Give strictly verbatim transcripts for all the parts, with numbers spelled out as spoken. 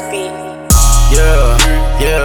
beat. Yeah, yeah,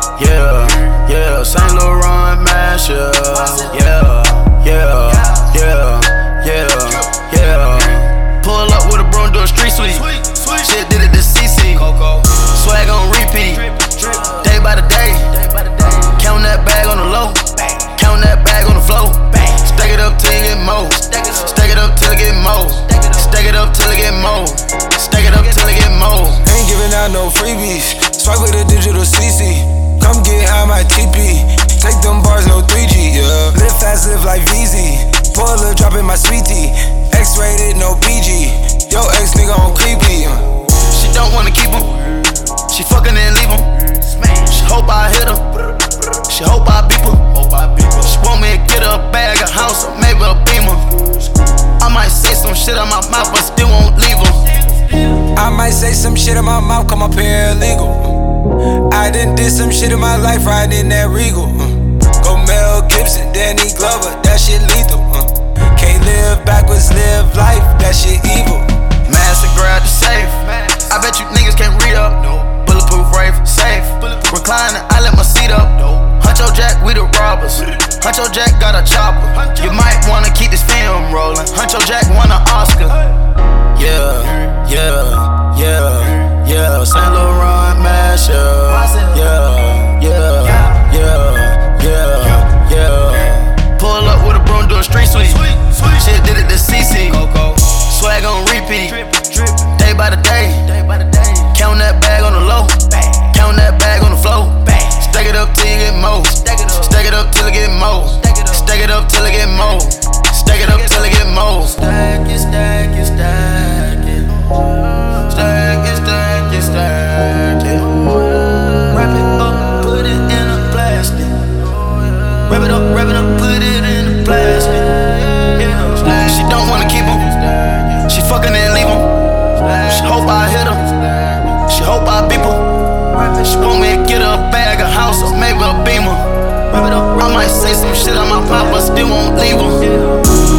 yeah, yeah. Saint Laurent Mash, yeah, yeah, yeah, yeah, yeah, yeah. Pull up with a broom, do a street sweep. Shit did it to C C. Swag on repeat, day by the day. Count that bag on the low, count that bag on the floor. Stack it up till you get more. Stack it up till it get more. Stack it up till it get more. Stack it up till it get more. Ain't giving out no freebies. Swipe with a digital C C. Come get high my T P. Take them bars, no three G, yeah. Live fast, live like V Z. Pull up, drop in my sweetie. X-rated, no P G. Yo, ex nigga on creepy. Uh. She don't wanna keep him. She fucking and leave him. She hope I hit her. She hope I beep her. She want me to get her a bag, a house, or maybe a beamer. I might say some shit out my mouth, but still won't leave her. I might say some shit in my mouth, come up here illegal. I done did some shit in my life, riding in that Regal. Uh. Go Mel Gibson, Danny Glover, that shit lethal. Uh. Can't live backwards, live life, that shit evil. Master grab the safe. I bet you niggas can't read up. Bulletproof rave, safe. Reclining, I let my seat up. Huncho Jack, we the robbers. Huncho Jack got a chopper. You might wanna keep this film rolling. Huncho Jack won an Oscar. Yeah, yeah, yeah, yeah. Saint Laurent Mash, yeah, yeah, yeah, yeah, yeah, yeah. Pull up with a broom, do a street sweep. Shit did it to C C. Swag on repeat, day by the day. Count that bag on the low, count that bag on the floor. Stack it up till you get more. Stack it up till it get more. Stack it up till it get more. Stack it up till it get more. Stack it, stack it, stack it. Stack it, stack it, stack it. Wrap it up, put it in a plastic. Wrap it up, wrap it up, put it in a plastic. She don't wanna keep him. She fucking and leave him. She hope I hit her. She hope I beep her. She want me to get her a bag, a house, or maybe a beamer. I might say some shit on my pop, but still won't leave her.